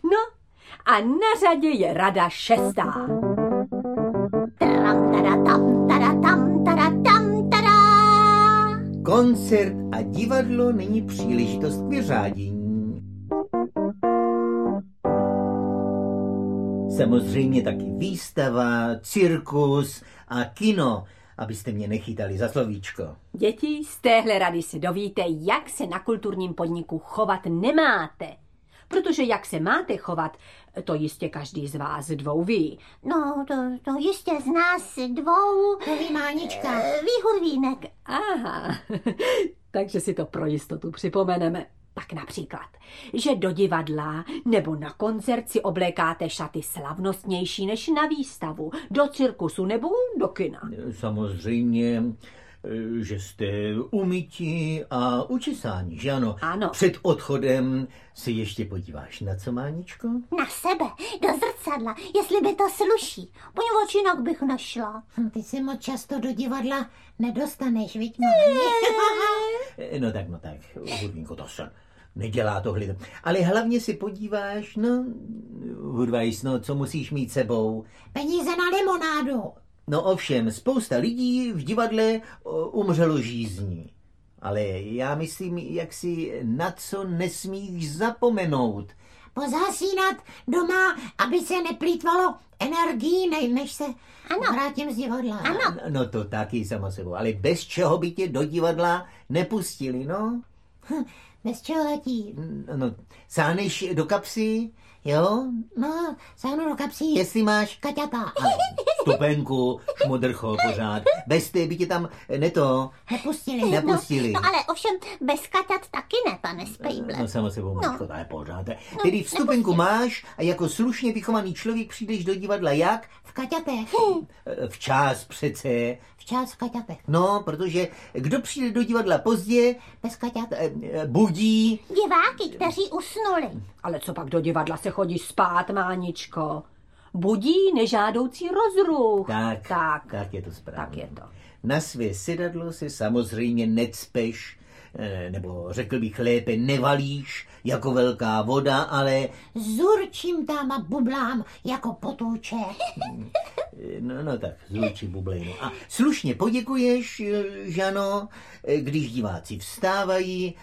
No a na řadě je rada 6. Koncert a divadlo není příležitost k vyřádění. Samozřejmě taky výstava, cirkus a kino, abyste mě nechytali za slovíčko. Děti, z téhle rady se dovíte, jak se na kulturním podniku chovat nemáte. Protože jak se máte chovat, to jistě každý z vás dvou ví. No, to jistě z nás dvou. To ví Mánička. Ví Hurvínek. Aha, takže si to pro jistotu připomeneme. Tak například, že do divadla nebo na koncert si oblékáte šaty slavnostnější než na výstavu, do cirkusu nebo do kina. Samozřejmě, že jste umytí a učesáni, že ano? Ano. Před odchodem se ještě podíváš na co, Máničko? Na sebe, do zrcadla, jestli by to sluší. Poněvadž jinak bych nešla. Ty se moc často do divadla nedostaneš, viď, Máni? No tak, Hurvínko, to se nedělá tohle. Ale hlavně si podíváš, Hurvajs, co musíš mít sebou? Peníze na limonádu. No ovšem, spousta lidí v divadle umřelo žízní. Ale já myslím, jak si na co nesmíš zapomenout. Pozasínat doma, aby se neplýtvalo energií, než se vrátím z divadla. Ano. No to taky samo sebou, ale bez čeho by tě do divadla nepustili, no? Bez čeho letí? No, sáhneš do kapsy, jo? No, sáhnu do kapsy. Jestli máš Kaťata. stupenku, šmodrcho pořád. Bez té by tě tam nepustili. No ale ovšem bez kaťat taky ne, pane Spejble. No samo sebou, Mačko, to je pořád. Tedy vstupenku máš a jako slušně vychovaný člověk přijdeš do divadla jak? V kaťatech. Včas přece. Včas v kaťatech. No, protože kdo přijde do divadla pozdě, Bez kaťat. budí. Diváky, kteří usnuli. Ale co pak do divadla se chodí spát, Máničko? Budí nežádoucí rozruch. Tak je to správně. Tak je to. Na své sedadlo se samozřejmě necpeš, nebo řekl bych lépe, nevalíš jako velká voda, ale... Zurčím tam a bublám jako potůče. No tak, zluči bublejnu. A slušně poděkuješ, Žano, když diváci vstávají,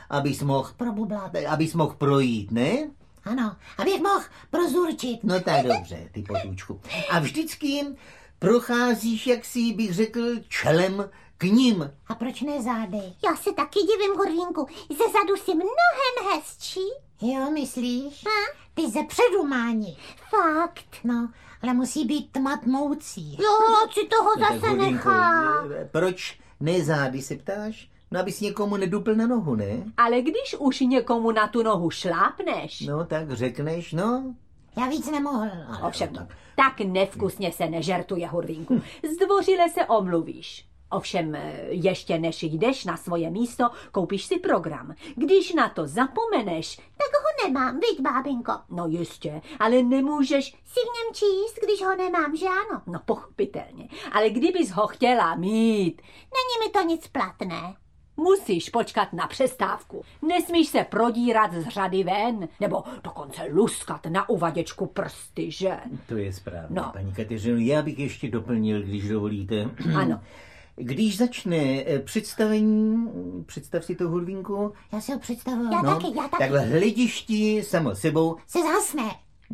abys mohl projít, ne? Ano, abych mohl prozurčit. No tak dobře, ty potůčku. A vždycky procházíš, jak si bych řekl, čelem k ním. A proč ne zády? Já se taky divím, Hurvínku. Ze zadu si mnohem hezčí. Jo, myslíš? Ty ze předu, Máni. Fakt. No, ale musí být tma tmoucí. Jo, si toho Tak, zase Hurvínku, nechá. proč ne zády, se ptáš? No, abys někomu nedupl na nohu, ne? Ale když už někomu na tu nohu šlápneš, No, tak řekneš, no. Já víc nemohl. ovšem, tak nevkusně se nežertuje, Hurvínku. Zdvořile se omluvíš. Ovšem, ještě než jdeš na svoje místo, koupíš si program. Když na to zapomeneš, Tak ho nemám, viď, bábinko. no jistě, ale nemůžeš, Si v něm číst, když ho nemám, že ano? no pochopitelně. Ale kdybys ho chtěla mít, Není mi to nic platné. musíš počkat na přestávku. Nesmíš se prodírat z řady ven, nebo dokonce luskat na uvaděčku prsty, že? To je správně, No. paní Kateřino. Já bych ještě doplnil, když dovolíte. Ano. Když začne představení, představ si to, Hurvínku, Já si ho představuju. Já taky. tak v hledišti samo sebou, Se zasne.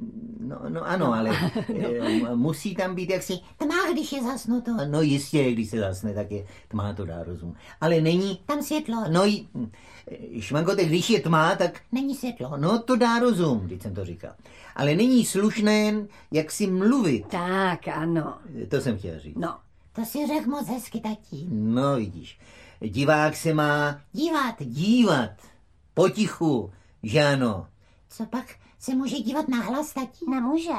no ano, ale musí tam být jaksi, Tma, když je zasnuto. no jistě, když se zasne, tak je tma, to dá rozum. Ale není, Tam světlo. no Šmanko, tak když je tma, tak Není světlo. no to dá rozum, když jsem to říkal. Ale není slušné, jak si mluvit. Tak, ano. To jsem chtěl říct. No, To si řekl moc hezky, tatí. No vidíš, divák se má Dívat. potichu, že ano. Co pak se může dívat na hlas, tatí? Nemůže.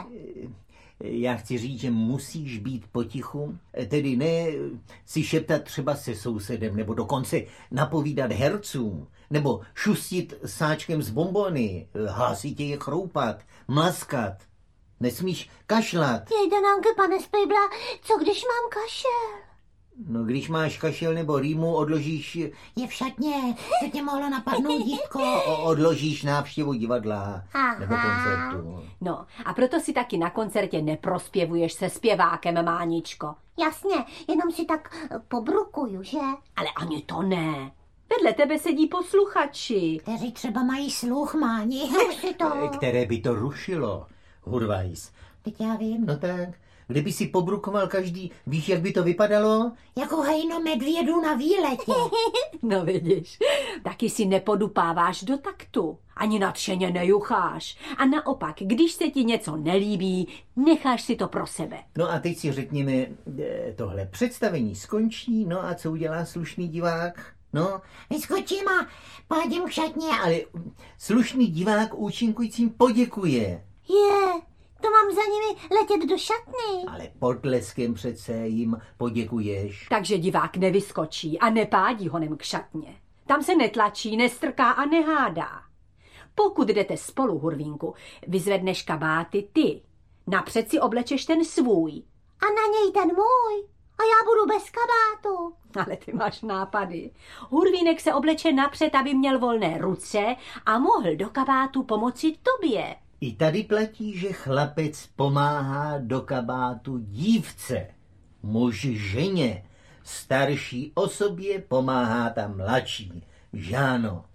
Já chci říct, že musíš být potichu, tedy ne si šeptat třeba se sousedem, nebo dokonce napovídat hercům, nebo šustit sáčkem z bonbony, hlasitě je chroupat, mlaskat. Nesmíš kašlat. Jejda, Nanke, pane Spejbla, co když mám kašel? No, když máš kašel nebo rýmu, odložíš... Je v šatně, to tě mohlo napadnout, dítko. Odložíš návštěvu divadla nebo koncertu. No, a proto si taky na koncertě neprospěvuješ se zpěvákem, Máničko. Jasně, jenom si tak pobrukuju, že? Ale ani to ne. Vedle tebe sedí posluchači. Kteří třeba mají sluch, Máni. Si to... Které by to rušilo, Hurvajs. Teď já vím. No tak, kdyby si pobrukoval každý, víš, jak by to vypadalo? Jako hejno medvědů na výletě. No vidíš, taky si nepodupáváš do taktu. Ani nadšeně nejucháš. A naopak, když se ti něco nelíbí, necháš si to pro sebe. No a teď si řekněme, tohle představení skončí, no a co udělá slušný divák? No, Vyskočím a pádím k šatně. ale slušný divák účinkujícím poděkuje. To mám za nimi letět do šatny. Ale potleskem přece jim poděkuješ. Takže divák nevyskočí a nepádí honem k šatně. Tam se netlačí, nestrká a nehádá. Pokud jdete spolu, Hurvínku, vyzvedneš kabáty ty. Napřed si oblečeš ten svůj. A na něj ten můj. A já budu bez kabátu. Ale ty máš nápady. Hurvínek se obleče napřed, aby měl volné ruce a mohl do kabátu pomoci tobě. I tady platí, že chlapec pomáhá do kabátu dívce. Muž ženě. Starší osobě pomáhá ta mladší. Žáno.